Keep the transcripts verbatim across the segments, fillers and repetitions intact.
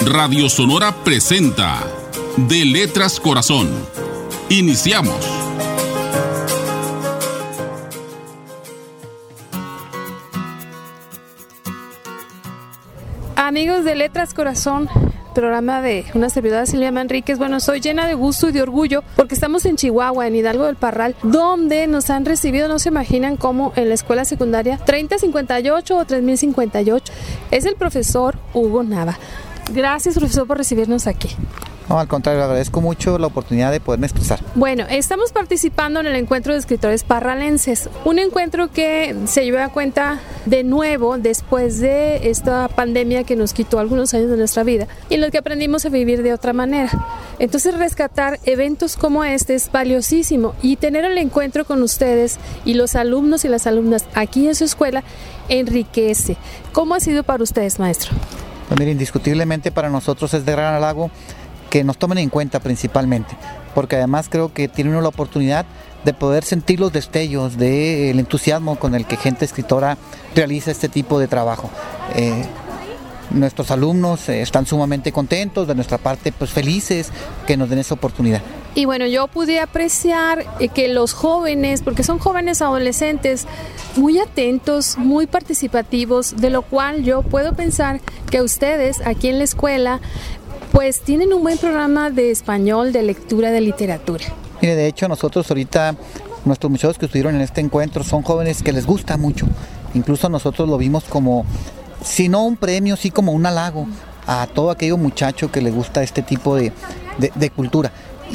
Radio Sonora presenta De Letras Corazón. Iniciamos. Amigos de Letras Corazón, programa de una servidora Silvia Manríquez. Bueno, soy llena de gusto y de orgullo porque estamos en Chihuahua, en Hidalgo del Parral, donde nos han recibido, no se imaginan cómo, en la escuela secundaria treinta cincuenta y ocho o tres mil cincuenta y ocho. Es el profesor Hugo Nava. Gracias, profesor, por recibirnos aquí. No, al contrario, agradezco mucho la oportunidad de poderme expresar. Bueno, estamos participando en el encuentro de escritores parralenses, un encuentro que se lleva a cuenta de nuevo después de esta pandemia que nos quitó algunos años de nuestra vida y en los que aprendimos a vivir de otra manera. Entonces, rescatar eventos como este es valiosísimo y tener el encuentro con ustedes y los alumnos y las alumnas aquí en su escuela enriquece. ¿Cómo ha sido para ustedes, maestro? Pues mire, indiscutiblemente para nosotros es de gran halago que nos tomen en cuenta principalmente, porque además creo que tiene uno la oportunidad de poder sentir los destellos del entusiasmo con el que gente escritora realiza este tipo de trabajo. Eh, nuestros alumnos eh, están sumamente contentos, de nuestra parte pues felices que nos den esa oportunidad. Y bueno, yo pude apreciar eh, que los jóvenes, porque son jóvenes adolescentes, muy atentos, muy participativos, de lo cual yo puedo pensar que ustedes aquí en la escuela pues tienen un buen programa de español, de lectura, de literatura. Mire, de hecho nosotros ahorita, nuestros muchachos que estuvieron en este encuentro son jóvenes que les gusta mucho. Incluso nosotros lo vimos como, si no un premio, sí como un halago a todo aquello muchacho que le gusta este tipo de, de, de cultura.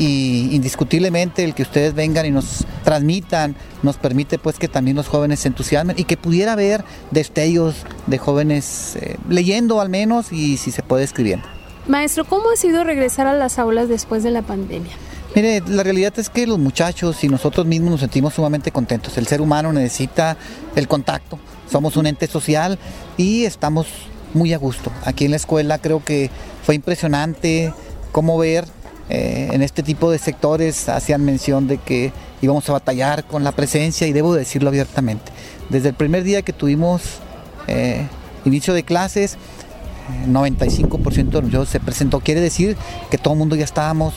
Y indiscutiblemente el que ustedes vengan y nos transmitan nos permite pues que también los jóvenes se entusiasmen y que pudiera haber destellos de jóvenes eh, leyendo al menos y si se puede escribiendo. Maestro, ¿cómo ha sido regresar a las aulas después de la pandemia? Mire, la realidad es que los muchachos y nosotros mismos nos sentimos sumamente contentos. El ser humano necesita el contacto, somos un ente social y estamos muy a gusto. Aquí en la escuela creo que fue impresionante cómo ver eh, en este tipo de sectores hacían mención de que íbamos a batallar con la presencia y debo decirlo abiertamente. Desde el primer día que tuvimos eh, inicio de clases, noventa y cinco por ciento de los se presentó, quiere decir que todo el mundo ya estábamos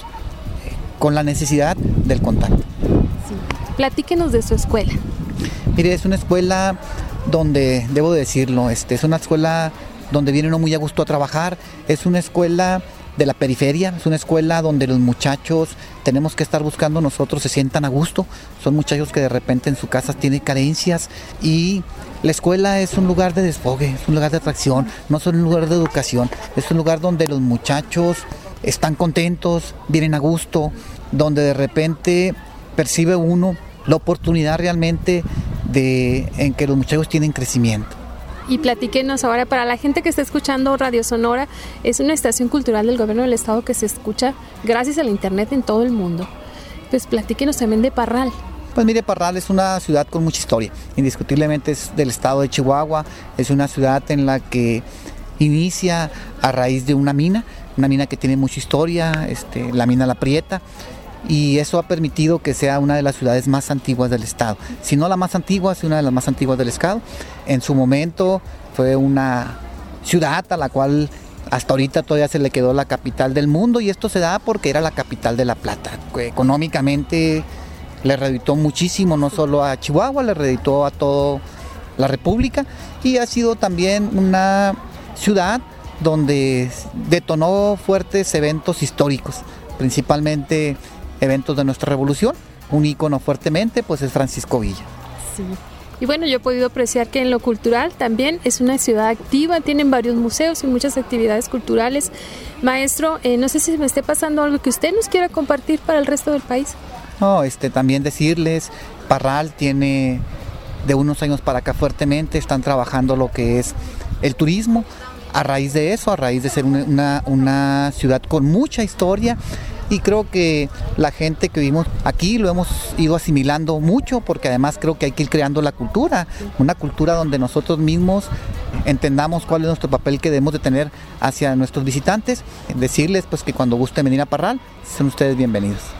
con la necesidad del contacto. Sí. Platíquenos de su escuela. Mire, es una escuela donde, debo decirlo, este, es una escuela donde viene uno muy a gusto a trabajar, es una escuela de la periferia, es una escuela donde los muchachos tenemos que estar buscando nosotros se sientan a gusto, son muchachos que de repente en su casa tienen carencias y la escuela es un lugar de desfogue, es un lugar de atracción, no es un lugar de educación, es un lugar donde los muchachos están contentos, vienen a gusto, donde de repente percibe uno la oportunidad realmente de en que los muchachos tienen crecimiento. Y platíquenos ahora, para la gente que está escuchando Radio Sonora, es una estación cultural del gobierno del estado que se escucha gracias al internet en todo el mundo. Pues platíquenos también de Parral. Pues mire, Parral es una ciudad con mucha historia, indiscutiblemente es del estado de Chihuahua, es una ciudad en la que inicia a raíz de una mina, una mina que tiene mucha historia, este, la mina La Prieta, y eso ha permitido que sea una de las ciudades más antiguas del estado. Si no la más antigua, es una de las más antiguas del estado. En su momento fue una ciudad a la cual hasta ahorita todavía se le quedó la capital del mundo y esto se da porque era la capital de la plata. Económicamente le reditó muchísimo, no solo a Chihuahua, le reditó a toda la república y ha sido también una ciudad donde detonó fuertes eventos históricos, principalmente eventos de nuestra revolución. Un ícono fuertemente pues es Francisco Villa. Sí. Y bueno, yo he podido apreciar que en lo cultural también es una ciudad activa, tienen varios museos y muchas actividades culturales. Maestro, eh, no sé si me esté pasando algo que usted nos quiera compartir para el resto del país. No, este, también decirles, Parral tiene de unos años para acá fuertemente, están trabajando lo que es el turismo. A raíz de eso, a raíz de ser una, una, una ciudad con mucha historia, y creo que la gente que vivimos aquí lo hemos ido asimilando mucho, porque además creo que hay que ir creando la cultura, una cultura donde nosotros mismos entendamos cuál es nuestro papel que debemos de tener hacia nuestros visitantes. Decirles pues que cuando gusten venir a Parral, son ustedes bienvenidos.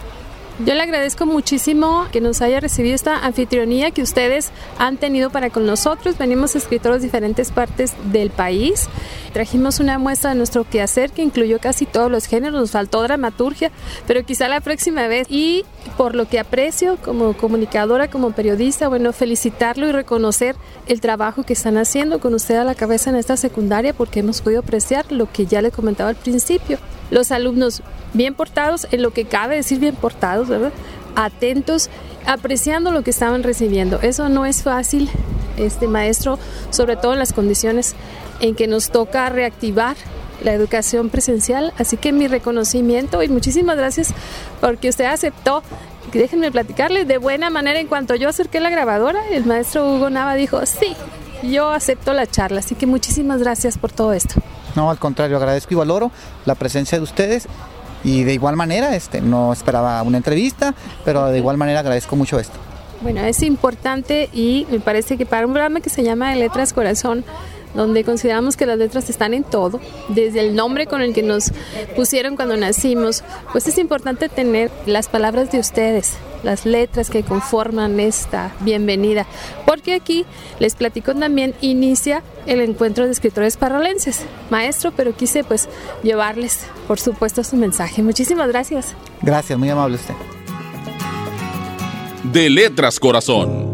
Yo le agradezco muchísimo que nos haya recibido esta anfitrionía que ustedes han tenido para con nosotros. Venimos escritores de diferentes partes del país. Trajimos una muestra de nuestro quehacer que incluyó casi todos los géneros. Nos faltó dramaturgia, pero quizá la próxima vez. Y por lo que aprecio como comunicadora, como periodista, bueno, felicitarlo y reconocer el trabajo que están haciendo con usted a la cabeza en esta secundaria, porque hemos podido apreciar lo que ya le comentaba al principio. Los alumnos bien portados, en lo que cabe decir bien portados, ¿verdad? Atentos, apreciando lo que estaban recibiendo. Eso no es fácil, este maestro, sobre todo en las condiciones en que nos toca reactivar la educación presencial. Así que mi reconocimiento y muchísimas gracias porque usted aceptó. Déjenme platicarles de buena manera. En cuanto yo acerqué la grabadora, el maestro Hugo Nava dijo, sí, yo acepto la charla. Así que muchísimas gracias por todo esto. No, al contrario, agradezco y valoro la presencia de ustedes y de igual manera, este, no esperaba una entrevista, pero de igual manera agradezco mucho esto. Bueno, es importante y me parece que para un programa que se llama de Letras Corazón, donde consideramos que las letras están en todo, desde el nombre con el que nos pusieron cuando nacimos, pues es importante tener las palabras de ustedes, las letras que conforman esta bienvenida, porque aquí, les platico también, inicia el encuentro de escritores parralenses. Maestro, pero quise pues llevarles, por supuesto, su mensaje. Muchísimas gracias. Gracias, muy amable usted. De Letras Corazón.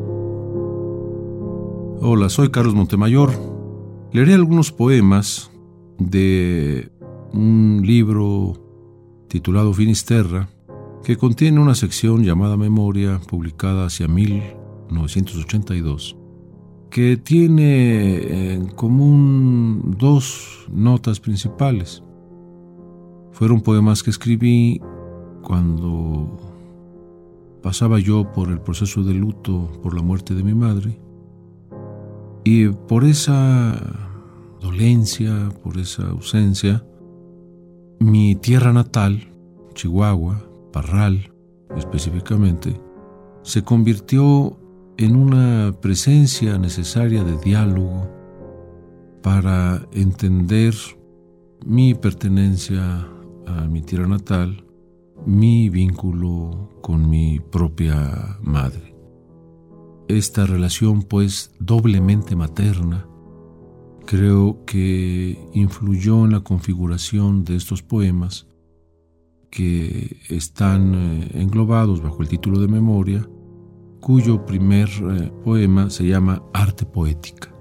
Hola, soy Carlos Montemayor. Leeré algunos poemas de un libro titulado Finisterra, que contiene una sección llamada Memoria, publicada hacia mil novecientos ochenta y dos, que tiene en común dos notas principales. Fueron poemas que escribí cuando pasaba yo por el proceso de luto por la muerte de mi madre. Y por esa dolencia, por esa ausencia, mi tierra natal, Chihuahua, Parral específicamente, se convirtió en una presencia necesaria de diálogo para entender mi pertenencia a mi tierra natal, mi vínculo con mi propia madre. Esta relación, pues, doblemente materna, creo que influyó en la configuración de estos poemas que están eh, englobados bajo el título de Memoria, cuyo primer eh, poema se llama Arte Poética.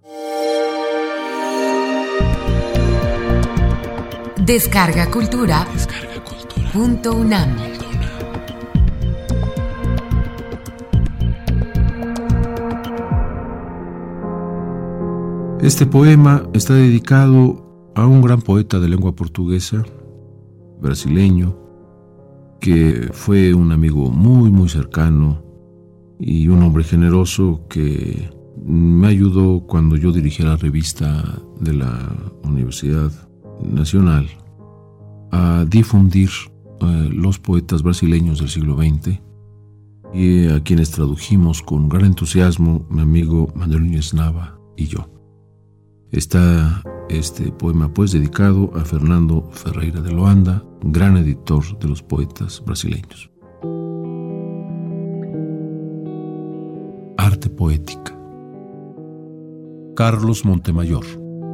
Descarga Cultura. Descarga Cultura. Punto UNAM. Este poema está dedicado a un gran poeta de lengua portuguesa, brasileño, que fue un amigo muy, muy cercano y un hombre generoso que me ayudó cuando yo dirigía la revista de la Universidad Nacional a difundir eh, los poetas brasileños del siglo veinte, y a quienes tradujimos con gran entusiasmo mi amigo Manuel Núñez Nava y yo. Está este poema pues dedicado a Fernando Ferreira de Loanda, gran editor de los poetas brasileños. Arte Poética. Carlos Montemayor.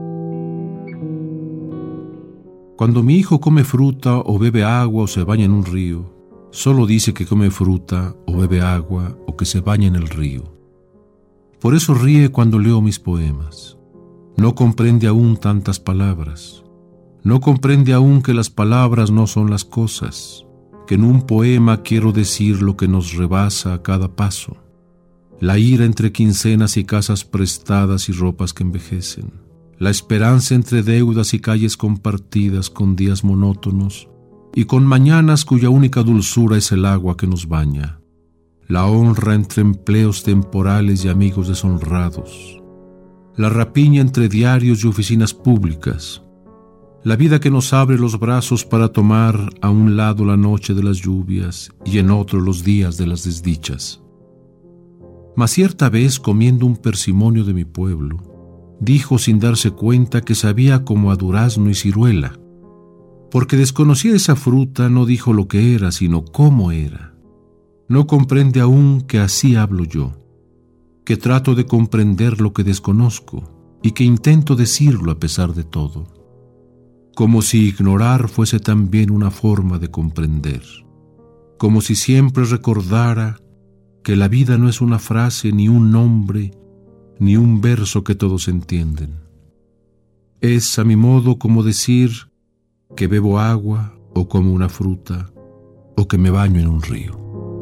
Cuando mi hijo come fruta o bebe agua o se baña en un río, solo dice que come fruta o bebe agua o que se baña en el río. Por eso ríe cuando leo mis poemas. No comprende aún tantas palabras. No comprende aún que las palabras no son las cosas, que en un poema quiero decir lo que nos rebasa a cada paso. La ira entre quincenas y casas prestadas y ropas que envejecen. La esperanza entre deudas y calles compartidas con días monótonos y con mañanas cuya única dulzura es el agua que nos baña. La honra entre empleos temporales y amigos deshonrados. La rapiña entre diarios y oficinas públicas, la vida que nos abre los brazos para tomar a un lado la noche de las lluvias y en otro los días de las desdichas. Mas cierta vez, comiendo un persimonio de mi pueblo, dijo sin darse cuenta que sabía como a durazno y ciruela. Porque desconocía esa fruta, no dijo lo que era, sino cómo era. No comprende aún que así hablo yo, que trato de comprender lo que desconozco y que intento decirlo a pesar de todo, como si ignorar fuese también una forma de comprender, como si siempre recordara que la vida no es una frase, ni un nombre, ni un verso que todos entienden. Es, a mi modo, como decir que bebo agua o como una fruta o que me baño en un río.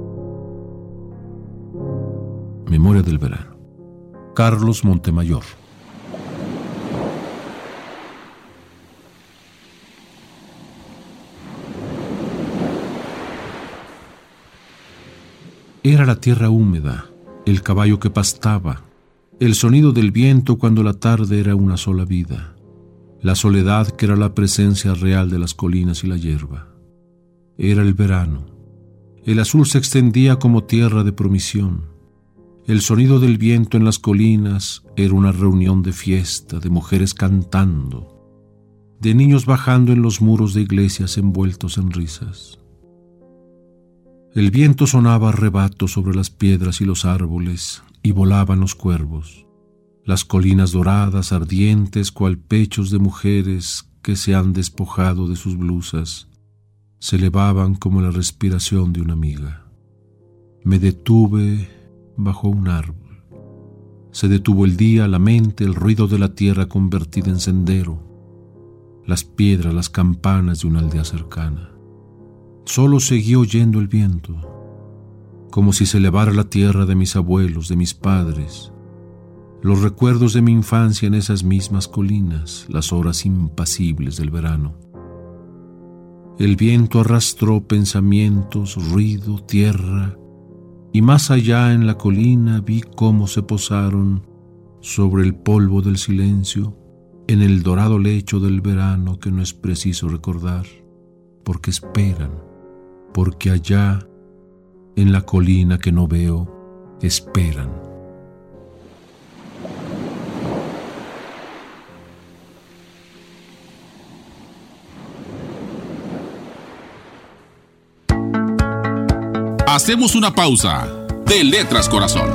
Memoria del verano. Carlos Montemayor. Era la tierra húmeda, el caballo que pastaba, el sonido del viento cuando la tarde era una sola vida, la soledad que era la presencia real de las colinas y la hierba. Era el verano. El azul se extendía como tierra de promisión. El sonido del viento en las colinas era una reunión de fiesta, de mujeres cantando, de niños bajando en los muros de iglesias envueltos en risas. El viento sonaba a rebato sobre las piedras y los árboles, y volaban los cuervos. Las colinas doradas, ardientes, cual pechos de mujeres que se han despojado de sus blusas, se elevaban como la respiración de una amiga. Me detuve bajo un árbol. Se detuvo el día, la mente, el ruido de la tierra convertida en sendero, las piedras, las campanas de una aldea cercana. Solo seguí oyendo el viento, como si se elevara la tierra de mis abuelos, de mis padres, los recuerdos de mi infancia en esas mismas colinas, las horas impasibles del verano. El viento arrastró pensamientos, ruido, tierra, y más allá en la colina vi cómo se posaron sobre el polvo del silencio, en el dorado lecho del verano que no es preciso recordar, porque esperan, porque allá, en la colina que no veo, esperan. Hacemos una pausa. De Letras Corazón.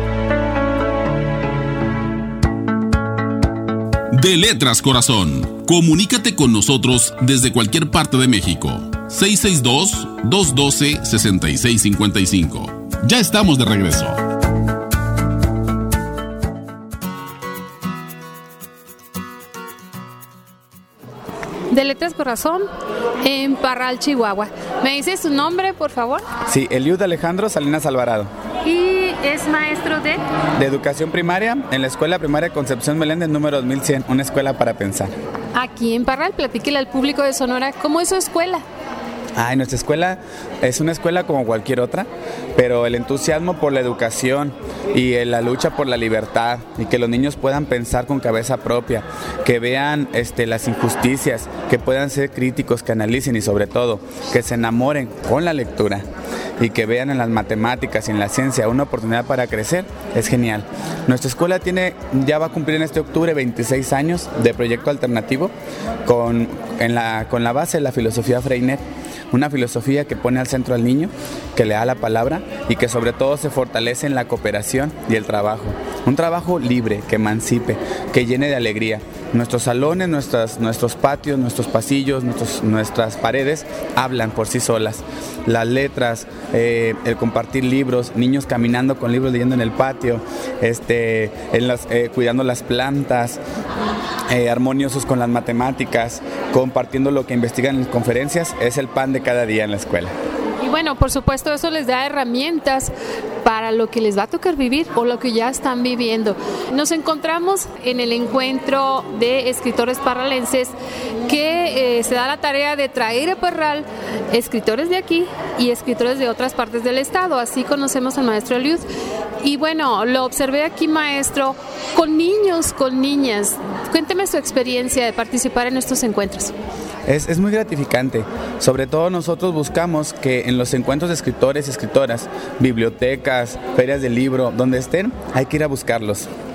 De Letras Corazón. Comunícate con nosotros desde cualquier parte de México. seis seis dos, dos uno dos, seis seis cinco cinco. Ya estamos de regreso. De Letras Corazón, en Parral, Chihuahua. ¿Me dices su nombre, por favor? Sí, Eliud Alejandro Salinas Alvarado. ¿Y es maestro de? De educación primaria en la Escuela Primaria Concepción Meléndez número dos mil cien, una escuela para pensar. Aquí en Parral, platíquele al público de Sonora, ¿cómo es su escuela? Ah, nuestra escuela es una escuela como cualquier otra, pero el entusiasmo por la educación y la lucha por la libertad y que los niños puedan pensar con cabeza propia, que vean este, las injusticias, que puedan ser críticos, que analicen y sobre todo que se enamoren con la lectura y que vean en las matemáticas y en la ciencia una oportunidad para crecer, es genial. Nuestra escuela tiene, ya va a cumplir en este octubre veintiséis años de proyecto alternativo con, en la, con la base de la filosofía Freinet. Una filosofía que pone al centro al niño, que le da la palabra y que sobre todo se fortalece en la cooperación y el trabajo. Un trabajo libre, que emancipe, que llene de alegría. Nuestros salones, nuestras, nuestros patios, nuestros pasillos, nuestros, nuestras paredes hablan por sí solas. Las letras, eh, el compartir libros, niños caminando con libros leyendo en el patio, este, en las, eh, cuidando las plantas, eh, armoniosos con las matemáticas, compartiendo lo que investigan en conferencias, es el pan de cada día en la escuela. Y bueno, por supuesto, eso les da herramientas para lo que les va a tocar vivir o lo que ya están viviendo. Nos encontramos en el encuentro de escritores parralenses que eh, se da la tarea de traer a Parral escritores de aquí y escritores de otras partes del estado. Así conocemos al maestro Eliud. Y bueno, lo observé aquí, maestro, con niños, con niñas. Cuénteme su experiencia de participar en estos encuentros. Es, es muy gratificante. Sobre todo nosotros buscamos que en los encuentros de escritores y escritoras, bibliotecas, ferias de libro, donde estén, hay que ir a buscarlos.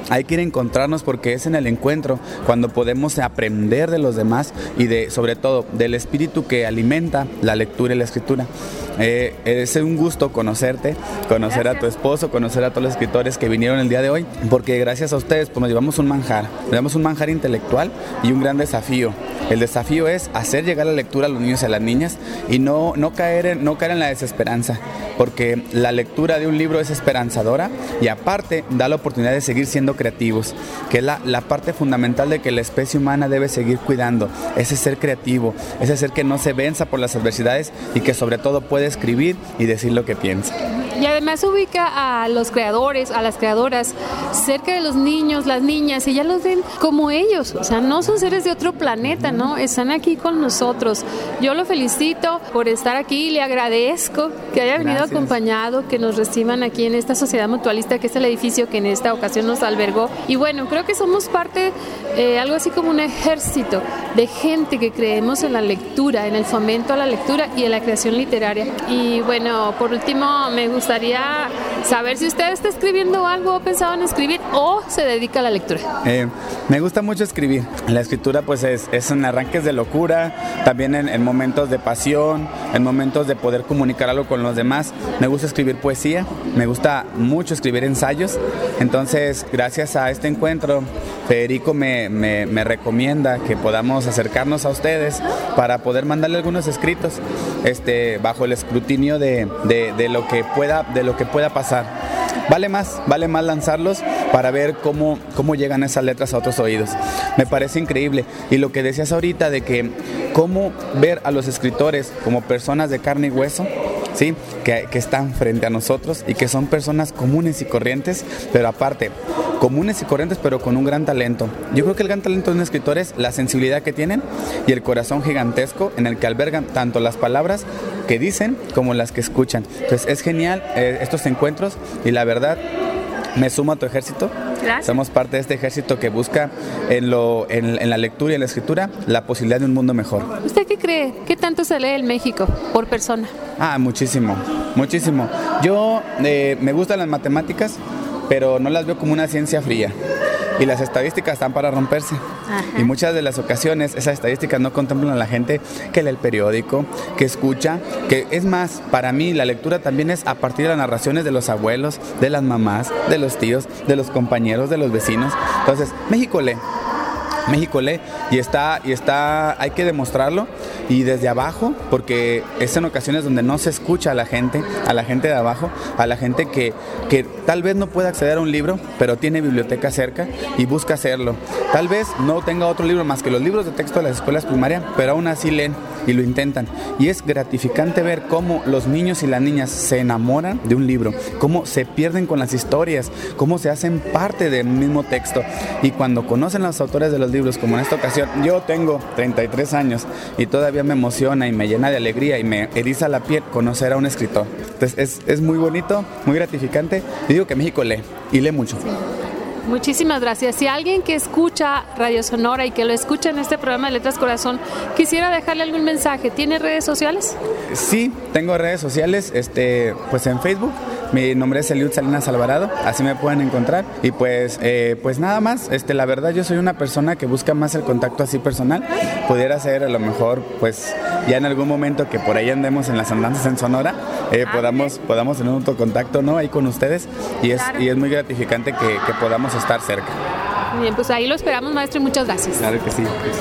hay que ir a encontrarnos, porque es en el encuentro cuando podemos aprender de los demás y de, sobre todo, del espíritu que alimenta la lectura y la escritura. Eh, es un gusto conocerte, conocer gracias. A tu esposo, conocer a todos los escritores que vinieron el día de hoy, porque gracias a ustedes pues nos llevamos un manjar, nos llevamos un manjar intelectual y un gran desafío. El desafío es hacer llegar la lectura a los niños y a las niñas y no, no, caer en, no caer en la desesperanza, porque la lectura de un libro es esperanzadora y aparte da la oportunidad de seguir siendo creativos, que es la, la parte fundamental de que la especie humana debe seguir cuidando, ese ser creativo, ese ser que no se venza por las adversidades y que sobre todo puede escribir y decir lo que piensa. Y además ubica a los creadores, a las creadoras, cerca de los niños, las niñas, y ya los ven como ellos, o sea, no son seres de otro planeta, ¿no? Están aquí con nosotros. Yo lo felicito por estar aquí, le agradezco que haya venido Gracias. Acompañado, que nos reciban aquí en esta sociedad mutualista, que es el edificio que en esta ocasión nos albergó. Y bueno, creo que somos parte, eh, algo así como un ejército de gente que creemos en la lectura, en el fomento a la lectura y en la creación literaria. Y bueno, por último, me gusta gustaría saber si usted está escribiendo algo o pensado en escribir o se dedica a la lectura. Eh, me gusta mucho escribir. La escritura pues es, es en arranques de locura, también en, en momentos de pasión, en momentos de poder comunicar algo con los demás. Me gusta escribir poesía, me gusta mucho escribir ensayos. Entonces, gracias a este encuentro, Federico me, me, me recomienda que podamos acercarnos a ustedes para poder mandarle algunos escritos este, bajo el escrutinio de, de, de lo que pueda de lo que pueda pasar. Vale más, vale más lanzarlos para ver cómo, cómo llegan esas letras a otros oídos. Me parece increíble. Y lo que decías ahorita de que cómo ver a los escritores como personas de carne y hueso, ¿sí? que, que están frente a nosotros y que son personas comunes y corrientes, pero aparte, comunes y corrientes, pero con un gran talento. Yo creo que el gran talento de un escritor es la sensibilidad que tienen y el corazón gigantesco en el que albergan tanto las palabras que dicen como las que escuchan. Entonces es genial eh, estos encuentros y la verdad me sumo a tu ejército. Gracias. Somos parte de este ejército que busca en, lo, en, en la lectura y en la escritura la posibilidad de un mundo mejor. ¿Usted qué cree? ¿Qué tanto se lee en México por persona? Ah, muchísimo, muchísimo. Yo eh, me gustan las matemáticas, pero no las veo como una ciencia fría. Y las estadísticas están para romperse. Ajá. Y muchas de las ocasiones esas estadísticas no contemplan a la gente que lee el periódico, que escucha, que es más, para mí la lectura también es a partir de las narraciones de los abuelos, de las mamás, de los tíos, de los compañeros, de los vecinos. Entonces, México lee. México lee y está, y está, hay que demostrarlo y desde abajo, porque es en ocasiones donde no se escucha a la gente, a la gente de abajo, a la gente que, que tal vez no pueda acceder a un libro, pero tiene biblioteca cerca y busca hacerlo. Tal vez no tenga otro libro más que los libros de texto de las escuelas primarias, pero aún así leen y lo intentan. Y es gratificante ver cómo los niños y las niñas se enamoran de un libro, cómo se pierden con las historias, cómo se hacen parte del mismo texto. Y cuando conocen a los autores de los libros, como en esta ocasión, yo tengo treinta y tres años y todavía me emociona y me llena de alegría y me eriza la piel conocer a un escritor. Entonces es, es muy bonito, muy gratificante. Yo digo que México lee y lee mucho. Sí. Muchísimas gracias. Si alguien que escucha Radio Sonora y que lo escucha en este programa de Letras Corazón quisiera dejarle algún mensaje, ¿tiene redes sociales? Sí, tengo redes sociales, este, pues en Facebook. Mi nombre es Eliud Salinas Alvarado, así me pueden encontrar. Y pues, eh, pues nada más, este, la verdad yo soy una persona que busca más el contacto así personal. Pudiera ser a lo mejor, pues ya en algún momento que por ahí andemos en las andanzas en Sonora, eh, ah, podamos, okay. podamos tener un contacto, ¿no? Ahí con ustedes y es, claro. y es muy gratificante que, que podamos estar cerca. Bien, pues ahí lo esperamos, maestro, y muchas gracias. Claro que sí.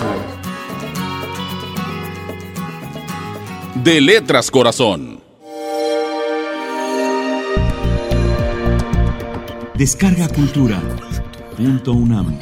De Letras Corazón. Descarga Cultura. Punto UNAM.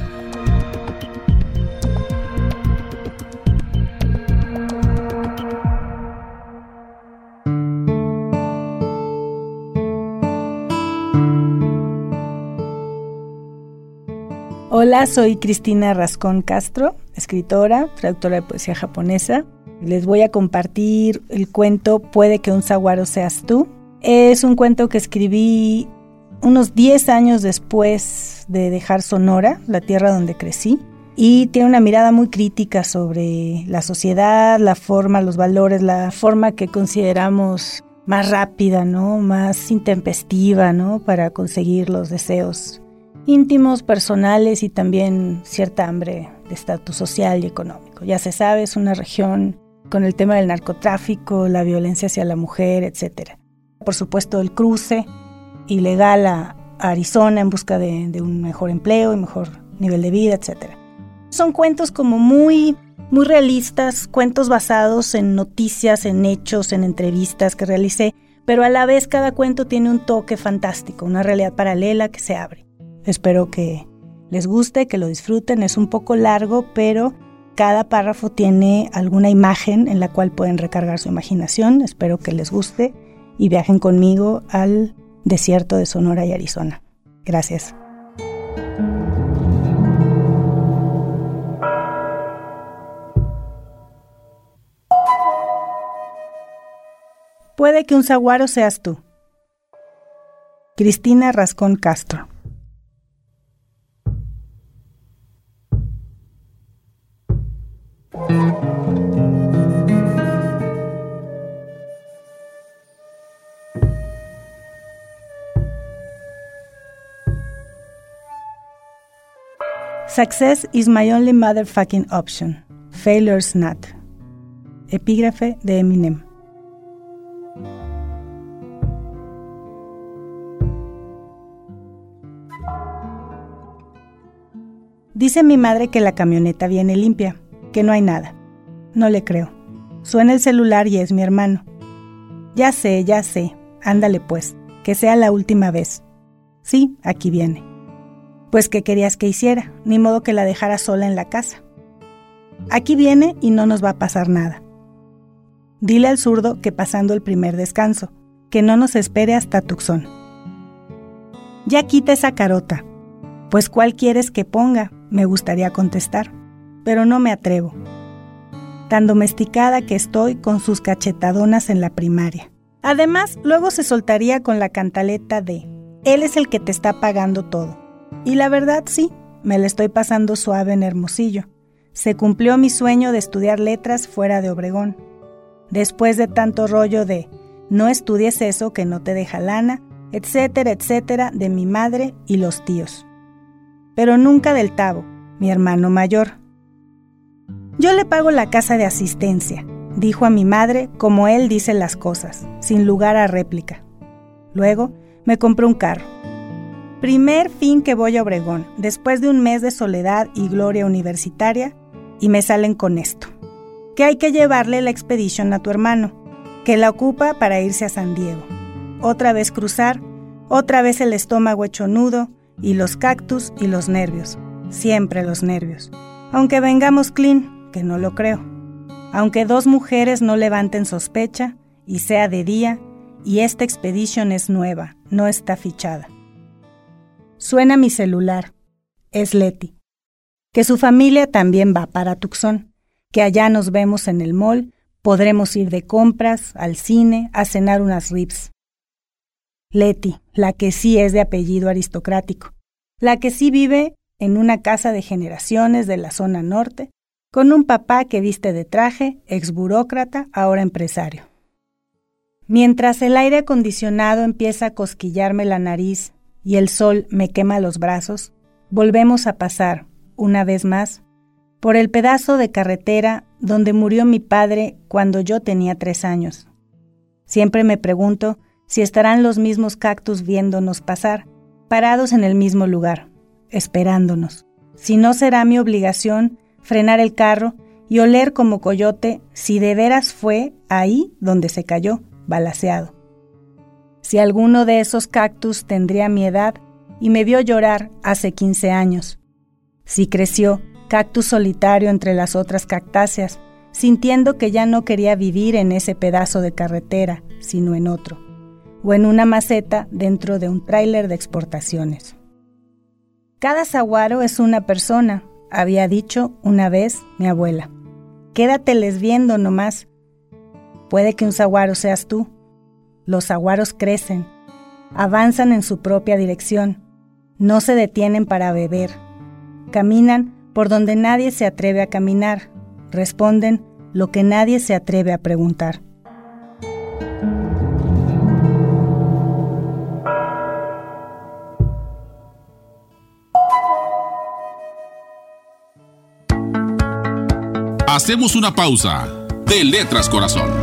Hola, soy Cristina Rascón Castro, escritora, traductora de poesía japonesa. Les voy a compartir el cuento Puede que un saguaro seas tú. Es un cuento que escribí unos diez años después de dejar Sonora, la tierra donde crecí, y tiene una mirada muy crítica sobre la sociedad, la forma, los valores, la forma que consideramos más rápida, ¿no? Más intempestiva, ¿no? Para conseguir los deseos íntimos, personales y también cierta hambre de estatus social y económico. Ya se sabe, es una región con el tema del narcotráfico, la violencia hacia la mujer, etcétera. Por supuesto, el cruce ilegal a Arizona en busca de, de un mejor empleo y mejor nivel de vida, etcétera. Son cuentos como muy, muy realistas, cuentos basados en noticias, en hechos, en entrevistas que realicé, pero a la vez cada cuento tiene un toque fantástico, una realidad paralela que se abre. Espero que les guste, que lo disfruten. Es un poco largo, pero cada párrafo tiene alguna imagen en la cual pueden recargar su imaginación. Espero que les guste y viajen conmigo al desierto de Sonora y Arizona. Gracias. Puede que un saguaro seas tú. Cristina Rascón Castro. Success is my only motherfucking option. Failure's not. Epígrafe de Eminem. Dice mi madre que la camioneta viene limpia, que no hay nada. No le creo. Suena el celular y es mi hermano. Ya sé, ya sé. Ándale pues, que sea la última vez. Sí, aquí viene. Pues, ¿qué querías que hiciera? Ni modo que la dejara sola en la casa. Aquí viene y no nos va a pasar nada. Dile al zurdo que pasando el primer descanso, que no nos espere hasta Tucson. Ya quita esa carota. Pues, ¿cuál quieres que ponga? Me gustaría contestar, pero no me atrevo. Tan domesticada que estoy con sus cachetadonas en la primaria. Además, luego se soltaría con la cantaleta de él es el que te está pagando todo. Y la verdad sí, me la estoy pasando suave en Hermosillo. Se cumplió mi sueño de estudiar letras fuera de Obregón. Después de tanto rollo de no estudies eso que no te deja lana, etcétera, etcétera, de mi madre y los tíos. Pero nunca del Tavo, mi hermano mayor. Yo le pago la casa de asistencia, dijo a mi madre como él dice las cosas, sin lugar a réplica. Luego me compró un carro. Primer fin que voy a Obregón, después de un mes de soledad y gloria universitaria, y me salen con esto. Que hay que llevarle la expedition a tu hermano, que la ocupa para irse a San Diego. Otra vez cruzar, otra vez el estómago hecho nudo, y los cactus y los nervios, siempre los nervios. Aunque vengamos clean, que no lo creo. Aunque dos mujeres no levanten sospecha, y sea de día, y esta expedition es nueva, no está fichada. Suena mi celular. Es Leti. Que su familia también va para Tucson. Que allá nos vemos en el mall, podremos ir de compras, al cine, a cenar unas ribs. Leti, la que sí es de apellido aristocrático. La que sí vive en una casa de generaciones de la zona norte, con un papá que viste de traje, exburócrata, ahora empresario. Mientras el aire acondicionado empieza a cosquillarme la nariz y el sol me quema los brazos, volvemos a pasar, una vez más, por el pedazo de carretera donde murió mi padre cuando yo tenía tres años. Siempre me pregunto si estarán los mismos cactus viéndonos pasar, parados en el mismo lugar, esperándonos. Si no será mi obligación frenar el carro y oler como coyote si de veras fue ahí donde se cayó, balaceado. Si alguno de esos cactus tendría mi edad y me vio llorar hace quince años. Si creció cactus solitario entre las otras cactáceas, sintiendo que ya no quería vivir en ese pedazo de carretera, sino en otro, o en una maceta dentro de un tráiler de exportaciones. Cada saguaro es una persona, había dicho una vez mi abuela. Quédateles viendo nomás. Puede que un saguaro seas tú. Los saguaros crecen, avanzan en su propia dirección, no se detienen para beber, caminan por donde nadie se atreve a caminar, responden lo que nadie se atreve a preguntar. Hacemos una pausa. De Letras Corazón.